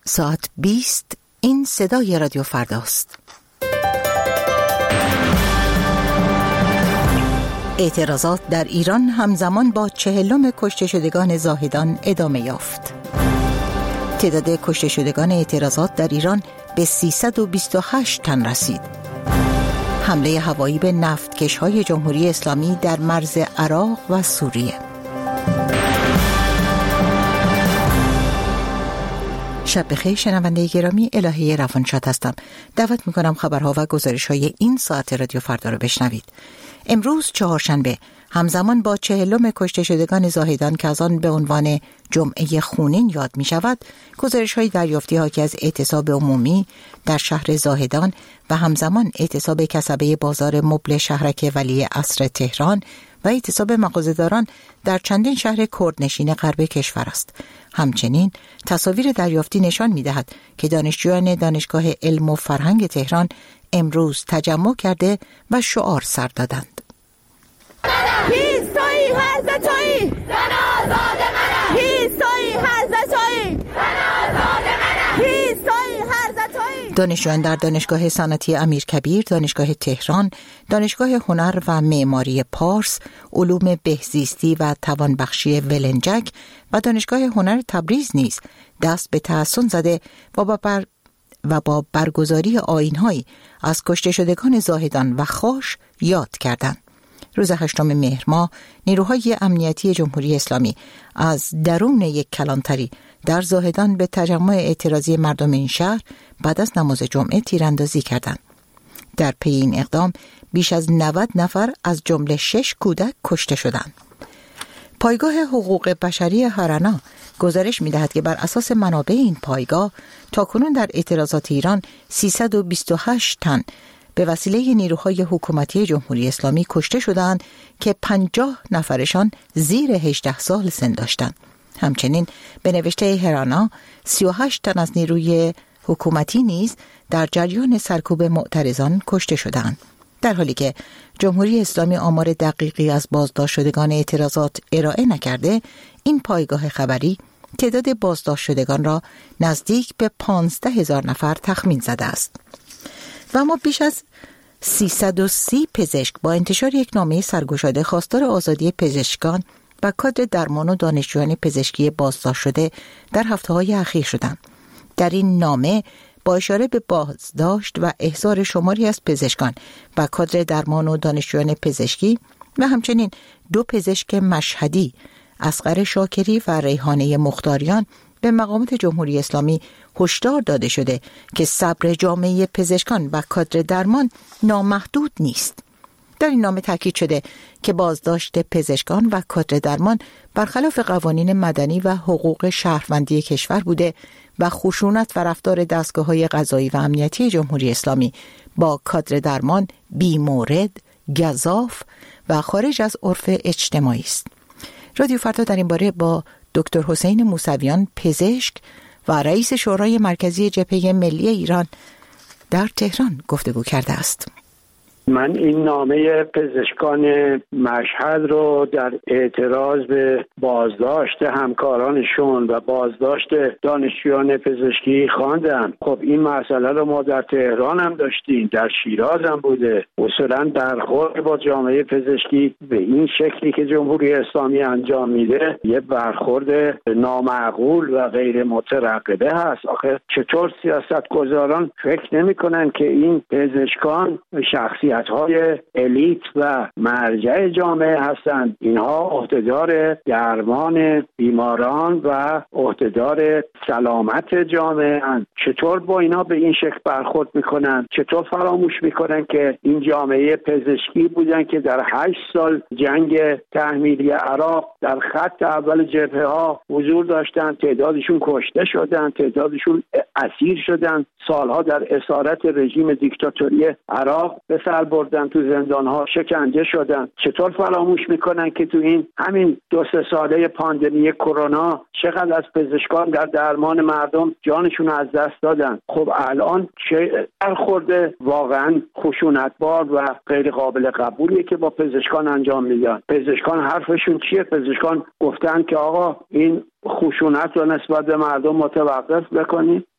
ساعت 20. این صدای رادیو فرداست. اعتراضات در ایران همزمان با 40 کشته شدگان زاهدان ادامه یافت. تعداد کشته شدگان اعتراضات در ایران به 328 تن رسید. حمله هوایی به نفتکش‌های جمهوری اسلامی در مرز عراق و سوریه. شب بخیر شنونده گرامی، الهه روانشاد هستم. دعوت میکنم خبرها و گزارش‌های این ساعت رادیو فردا رو بشنوید. امروز چهارشنبه همزمان با 40 کشته شدگان زاهدان که از آن به عنوان جمعه خونین یاد می شود، گزارش‌های دریافتی حاکی از اعتصاب عمومی در شهر زاهدان و همزمان اعتصاب کسبه بازار مبل شهرک ولی عصر تهران و اعتصاب مغازه‌داران در چندین شهر کردنشین غرب کشور است. همچنین تصاویر دریافتی نشان می‌دهد که دانشجویان دانشگاه علم و فرهنگ تهران امروز تجمع کرده و شعار سر دادند. هیستوی هرزتوی زن آزاد منم، هیستوی هرزتوی زن آزاد منم، هیستوی هرزتوی. دانشجویان در دانشگاه صنعتی امیرکبیر، دانشگاه تهران، دانشگاه هنر و معماری پارس، علوم بهزیستی و توانبخشی ولنجک و دانشگاه هنر تبریز نیز دست به تحسن زده و با برگزاری آیین‌هایی از کشته شدگان زاهدان و خاش یاد کردند. روز 8 مهر ماه نیروهای امنیتی جمهوری اسلامی از درون یک کلانتری در زاهدان به تجمع اعتراضی مردم این شهر بعد از نماز جمعه تیراندازی کردند. در پی این اقدام بیش از 90 نفر از جمله 6 کودک کشته شدند. پایگاه حقوق بشری هارانا گزارش می‌دهد که بر اساس منابع این پایگاه تاکنون در اعتراضات ایران 328 تن به وسیله نیروهای حکومتی جمهوری اسلامی کشته شدند که 50 نفرشان زیر 18 سال سن داشتند. همچنین به نوشته هارانا 38 تن از نیروی حکومتی نیز در جریان سرکوب معترضان کشته شدند. در حالی که جمهوری اسلامی آمار دقیقی از بازداشت شدگان اعتراضات ارائه نکرده، این پایگاه خبری تعداد بازداشت شدگان را نزدیک به 15,000 نفر تخمین زده است. و اما بیش از 330 پزشک با انتشار یک نامه سرگشاده خواستار آزادی پزشکان و کادر درمان و دانشجویان پزشکی بازداشت شده در هفته‌های اخیر شدند. در این نامه با اشاره به بازداشت و احضار شماری از پزشکان و کادر درمان و دانشجویان پزشکی و همچنین 2 پزشک مشهدی، اصغر شاکری و ریحانه مختاریان، به مقامات جمهوری اسلامی هشدار داده شده که صبر جامعه پزشکان و کادر درمان نامحدود نیست. در این نامه تاکید شده که بازداشت پزشکان و کادر درمان برخلاف قوانین مدنی و حقوق شهروندی کشور بوده و خشونت و رفتار دستگاه‌های قضایی و امنیتی جمهوری اسلامی با کادر درمان بی‌مورد، گزاف و خارج از عرف اجتماعی است. رادیو فردا در این باره با دکتر حسین موسویان، پزشک و رئیس شورای مرکزی جبهه ملی ایران در تهران گفتگو کرده است. من این نامه پزشکان مشهد رو در اعتراض به بازداشت همکارانشون و بازداشت دانشجویان پزشکی خواندم. خب این مسئله رو ما در تهران هم داشتیم، در شیراز هم بوده. اصولا برخورد با جامعه پزشکی به این شکلی که جمهوری اسلامی انجام میده یه برخورد نامعقول و غیر مترقبه هست. آخه چطور سیاستگزاران فکر نمی‌کنن که این پزشکان شخصیت‌های الیت و مرجع جامعه هستند؟ اینها عهدهدار درمان بیماران و عهدهدار سلامت جامعه هستند. چطور با اینا به این شکل برخورد میکنن؟ چطور فراموش میکنن که این جامعه پزشکی بودن که در 8 سال جنگ تحمیلی عراق در خط اول جبهه ها حضور داشتن، تعدادشون کشته شدن، تعدادشون اسیر شدن، سالها در اسارت رژیم دیکتاتوری عراق به سر بردن، تو زندان‌ها شکنجه شدن. چطور فراموش میکنن که تو این همین 2-3 ساله پاندمی کرونا چقدر از پزشکان در درمان مردم جانشون از دست دادن؟ خب الان چه برخورد واقعا خشونتبار و غیر قابل قبولیه که با پزشکان انجام میدن. پزشکان حرفشون چیه؟ پزشکان گفتن که آقا این خشونت رو نسبت به مردم متوقف بکنید.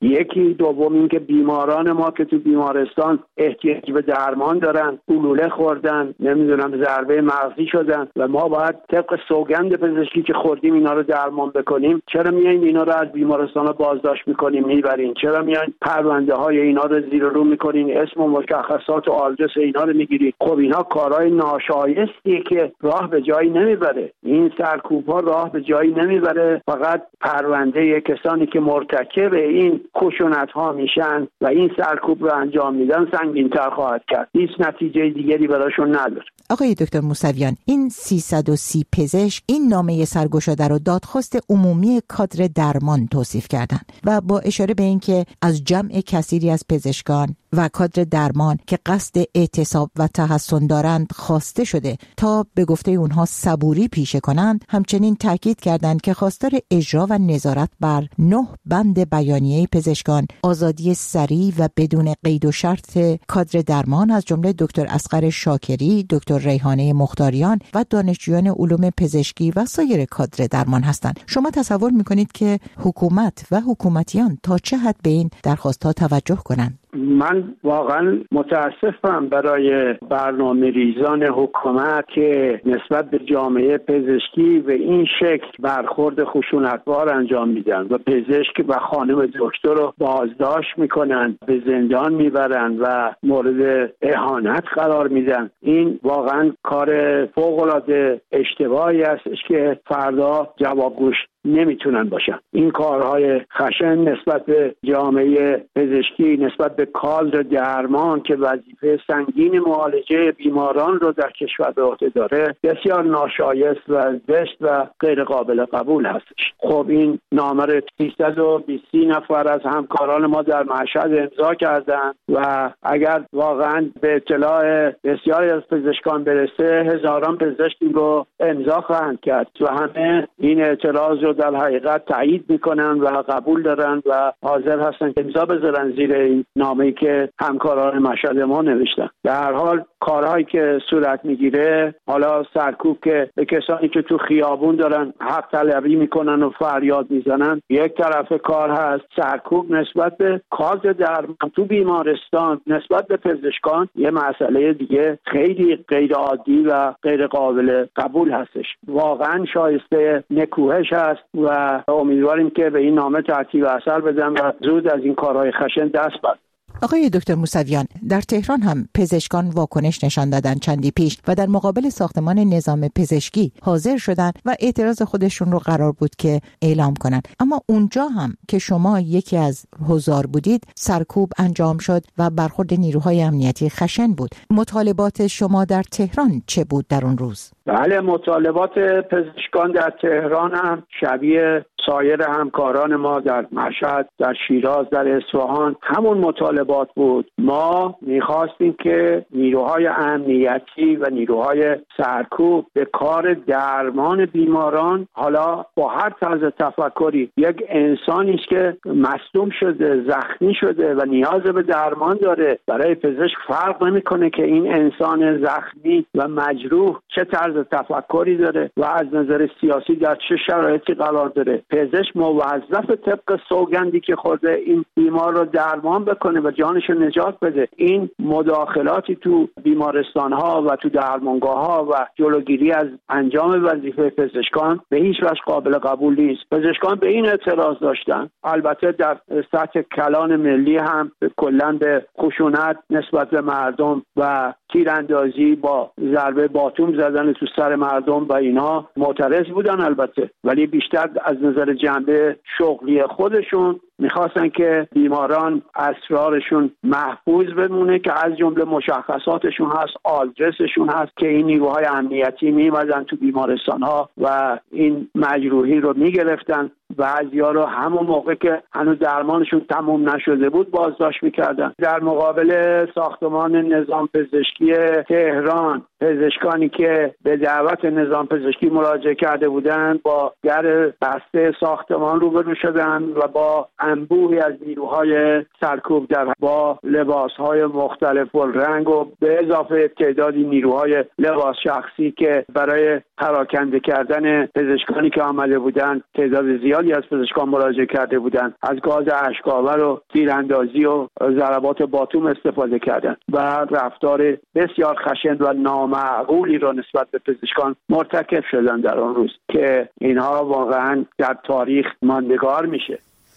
یکی. دوم اینکه بیماران ما که تو بیمارستان احتیاج به درمان دارن، گلوله خوردن، نمیدونم ضربه مغزی شدن و ما باید طبق سوگند پزشکی که خوردیم اینا رو درمان بکنیم، چرا میایین اینا رو از بیمارستان بازداشت میکنین میبرین؟ چرا میایین پرونده های اینا رو زیر رو میکنین، اسم و مشخصات و آدرس اینا رو میگیرین؟ خب اینا کارهای ناشایستیه که راه به جایی نمیبره. این سرکوب‌ها راه به جایی نمیبره، فقط پرونده کسانی که مرتکب این خشونت‌ها میشن و این سرکوب رو انجام میدن سنگین‌تر خواهد کرد. هیچ نتیجه دیگری براشون نداره. آقای دکتر موسویان، این 330 پزشک این نامه سرگشاده رو دادخواست عمومی کادر درمان توصیف کردند و با اشاره به اینکه از جمع کثیری از پزشکان و کادر درمان که قصد اعتصاب و تحسن دارند خواسته شده تا به گفته اونها صبوری پیشه کنند، همچنین تاکید کردند که خواستار اجرا و نظارت بر 9 بند بیانیه پزشکان، آزادی سریع و بدون قید و شرط کادر درمان از جمله دکتر اصغر شاکری، دکتر ریحانه مختاریان و دانشجویان علوم پزشکی و سایر کادر درمان هستند. شما تصور میکنید که حکومت و حکومتیان تا چه حد به این درخواست‌ها توجه کنند؟ من واقعا متاسفم برای برنامه ریزان حکومت که نسبت به جامعه پزشکی به این شکل برخورد خشونتبار انجام میدن و پزشک و خانم دکتر رو بازداشت میکنن، به زندان میبرن و مورد اهانت قرار میدن. این واقعا کار فوق‌العاده اشتباهی هستش که فردا جوابگوش نمیتونن باشن. این کارهای خشن نسبت به جامعه پزشکی، نسبت به کادر درمان که وظیفه سنگین معالجه بیماران رو در کشور به عهده داره، بسیار ناشایست و زشت و غیر قابل قبول هستش. خب این نامه رو 320 نفر از همکاران ما در مشهد امضا کردن و اگر واقعا به اطلاع بسیاری از پزشکان برسه، هزاران پزشک رو امضا خواهند کرد و همه این اعتراض رو در حقیقت تایید میکنن و قبول دارن و حاضر هستن امضا بذارن زیر این نامه‌ای که همکاران مشهد ما نوشتن. در هر حال کارهایی که صورت میگیره، حالا سرکوب که به کسانی که تو خیابون دارن حق طلبی میکنن و فریاد میزنن یک طرف کار هست، سرکوب نسبت به کادر درمان تو بیمارستان نسبت به پزشکان یه مسئله دیگه خیلی غیر عادی و غیر قابل قبول هستش. واقعا شایسته نکوهش هست و امیدواریم که به این نامه ترتیب اثر بدن و زود از این کارهای خشن دست بردارن. آقای دکتر موسویان، در تهران هم پزشکان واکنش نشان دادن چندی پیش و در مقابل ساختمان نظام پزشکی حاضر شدن و اعتراض خودشون رو قرار بود که اعلام کنن، اما اونجا هم که شما یکی از حضار بودید سرکوب انجام شد و برخورد نیروهای امنیتی خشن بود. مطالبات شما در تهران چه بود در اون روز؟ بله، مطالبات پزشکان در تهران هم شبیه سایر همکاران ما در مشهد، در شیراز، در اصفهان همون مطالبات بود. ما میخواستیم که نیروهای امنیتی و نیروهای سرکوب به کار درمان بیماران، حالا با هر طرز تفکری، یک انسانی است که مصدوم شده، زخمی شده و نیاز به درمان داره، برای پزشک فرق نمیکنه که این انسان زخمی و مجروح چه طرز تفکری داره و از نظر سیاسی در چه شرایطی قرار داره. پزشک موظف طبق سوگندی که خورده این بیمار رو درمان بکنه و جانش رو نجات بده. این مداخلاتی تو بیمارستان ها و تو درمانگاه ها و جلوگیری از انجام وظیفه پزشکان به هیچ وجه قابل قبول نیست. پزشکان به این اعتراض داشتن. البته در سطح کلان ملی هم کلا به خشونت نسبت به مردم و تیراندازی با ضربه باتوم زدن تو سر مردم و اینا معترض بودن البته، ولی بیشتر از نظر جنبه شغلی خودشون میخواستن که بیماران اسرارشون محفوظ بمونه که از جمله مشخصاتشون هست، آدرسشون هست که این نیروهای امنیتی میمدن تو بیمارستان ها و این مجروحی رو میگرفتن. بعضیا رو همون موقع که هنوز درمانشون تموم نشده بود بازداشت میکردن. در مقابل ساختمان نظام پزشکی تهران، پزشکانی که به دعوت نظام پزشکی مراجعه کرده بودند با در بسته ساختمان روبرو شدن و با انبوهی از نیروهای سرکوب در با لباسهای مختلف و رنگ و به اضافه تعدادی نیروهای لباس شخصی که برای پراکنده کردن پزشکانی که آمده بودند، تعداد زیادی از پزشکان مراجعه کرده بودند، از گاز اشک‌آور و تیراندازی و ضربات باتوم استفاده کردند و رفتار بسیار خشن و نامعقولی را نسبت به پزشکان مرتکب شدن در آن روز که اینها واقعا در تاریخ ماندگار میشه.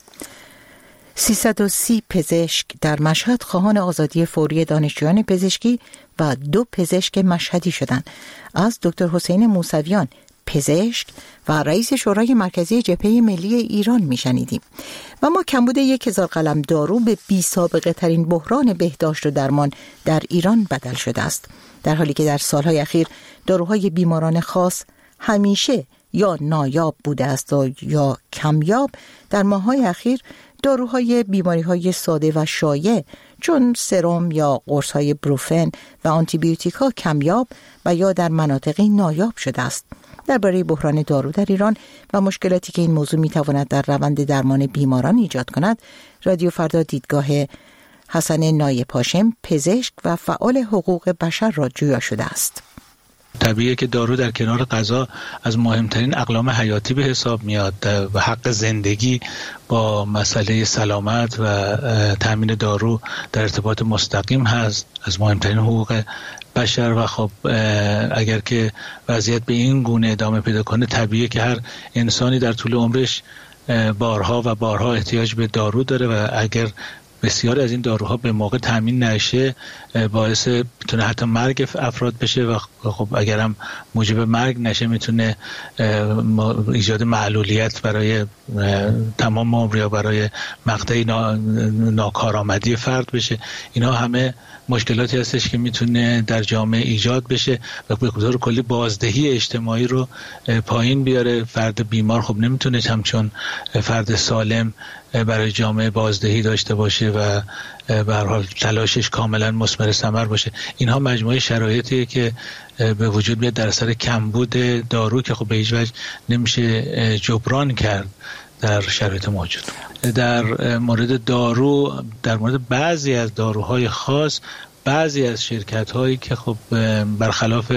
330 پزشک در مشهد خواهان آزادی فوری دانشجویان پزشکی و 2 پزشک مشهدی شدند. از دکتر حسین موسویان پزشک و رئیس شورای مرکزی جبهه ملی ایران میشنیدیم. و ما کمبود 1000 قلم دارو به بی سابقه ترین بحران بهداشت و درمان در ایران بدل شده است، در حالی که در سالهای اخیر داروهای بیماران خاص همیشه یا نایاب بوده است یا کمیاب. در ماه‌های اخیر داروهای بیماری‌های ساده و شایع چون سرم یا قرص‌های بروفن و آنتیبیوتیک‌ها کمیاب و یا در مناطقی نایاب شده است. درباره بحران دارو در ایران و مشکلاتی که این موضوع می‌تواند در روند درمان بیماران ایجاد کند، رادیو فردا دیدگاه حسن نایپاشم پزشک و فعال حقوق بشر را جویا شده است. طبیعیه که دارو در کنار غذا از مهمترین اقلام حیاتی به حساب میاد و حق زندگی با مسئله سلامت و تامین دارو در ارتباط مستقیم هست، از مهمترین حقوق بشر. و خب اگر که وضعیت به این گونه ادامه پیدا کنه، طبیعیه که هر انسانی در طول عمرش بارها و بارها احتیاج به دارو داره و اگر بسیاری از این داروها به موقع تامین نشه باعث میتونه حتی مرگ افراد بشه و خب اگر هم موجب مرگ نشه میتونه ایجاد معلولیت برای تمام عمر یا برای مقطعی ناکارآمدی فرد بشه. اینا همه مشکلاتی هستش که میتونه در جامعه ایجاد بشه و به طور کلی بازدهی اجتماعی رو پایین بیاره. فرد بیمار خب نمیتونه همچون فرد سالم برای جامعه بازدهی داشته باشه و به هر حال تلاشش کاملا مثمر ثمر باشه. اینها مجموعه شرایطیه که به وجود میاد در اثر کمبود دارو که خب به هیچ وجه نمیشه جبران کرد در شرایط موجود. در مورد دارو، در مورد بعضی از داروهای خاص، بعضی از شرکت‌هایی که خب برخلاف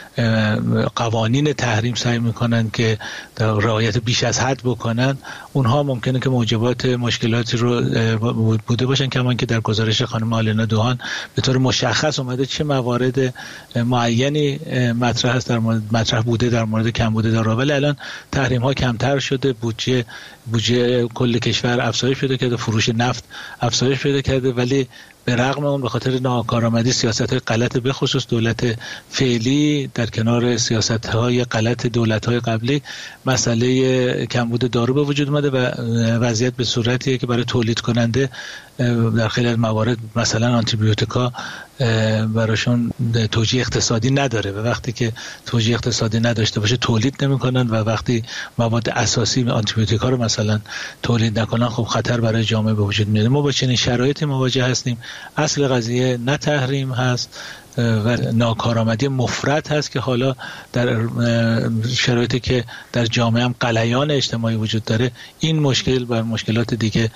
قوانین تحریم سعی میکنن که رعایت بیش از حد بکنن، اونها ممکنه که موجبات مشکلاتی رو بوده باشن، کما که در گزارش خانم آلنا دوهان به طور مشخص اومده چه موارد معینی مطرح بوده در مورد کمبود دارو. ولی الان تحریم ها کمتر شده، بودجه کل کشور افزایش پیدا کرده، فروش نفت افزایش پیدا کرده، ولی به رغم اون به خاطر ناکارآمدی سیاست‌های غلط به خصوص دولت فعلی در کنار سیاست‌های غلط دولت‌های قبلی مسئله کمبود دارو به وجود اومده و وضعیت به صورتیه که برای تولید کننده در خیلی از موارد مثلا آنتیبیوتیکا براشون توجیه اقتصادی نداره و وقتی که توجیه اقتصادی نداشته باشه تولید نمی‌کنن و وقتی مواد اساسی آنتیبیوتیکا رو مثلا تولید نکنن خب خطر برای جامعه به وجود میاد. ما با چنین شرایطی مواجه هستیم. اصل قضیه نه تحریم هست و ناکارآمدی مفرط هست که حالا در شرایطی که در جامعه هم غلیان اجتماعی وجود داره این مشکل بر مشکلات دیگه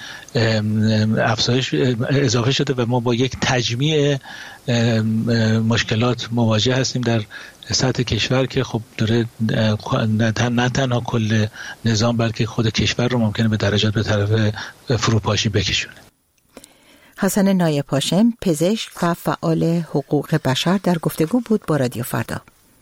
افزایش اضافه شده و ما با یک تجمیع مشکلات مواجه هستیم در سطح کشور که خب داره نه تنها کل نظام بلکه خود کشور رو ممکنه به درجات به طرف فروپاشی بکشونه. حسن نایپاشم پزشک و فعال حقوق بشر در گفتگو بود با رادیو فردا.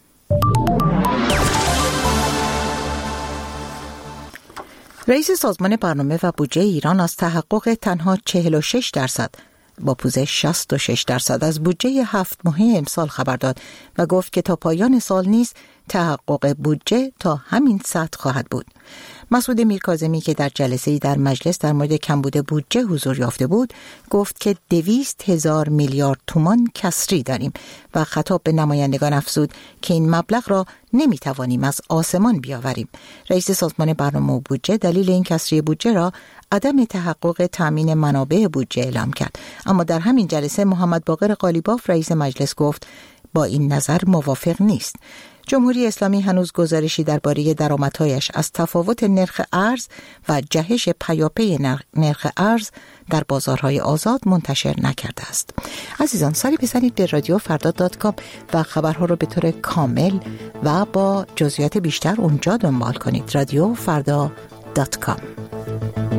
رئیس سازمان برنامه و بودجه ایران از تحقق تنها 46% با پوزش 66% از بودجه 7 ماهه امسال خبر داد و گفت که تا پایان سال نیز تحقق بودجه تا همین سطح خواهد بود. مسعود میرکاظمی که در جلسه‌ای در مجلس در مورد کمبود بودجه حضور یافته بود گفت که 200,000 میلیارد تومان کسری داریم و خطاب به نمایندگان افزود که این مبلغ را نمیتوانیم از آسمان بیاوریم. رئیس سازمان برنامه و بودجه دلیل این کسری بودجه را عدم تحقق تامین منابع بودجه اعلام کرد. اما در همین جلسه محمد باقر قالیباف رئیس مجلس گفت با این نظر موافق نیست. جمهوری اسلامی هنوز گزارشی درباره درآمدهایش از تفاوت نرخ ارز و جهش پیاپی نرخ ارز در بازارهای آزاد منتشر نکرده است. عزیزان، سری بزنید به رادیوفردا.com و خبرها رو به طور کامل و با جزئیات بیشتر اونجا دنبال کنید. رادیوفردا.com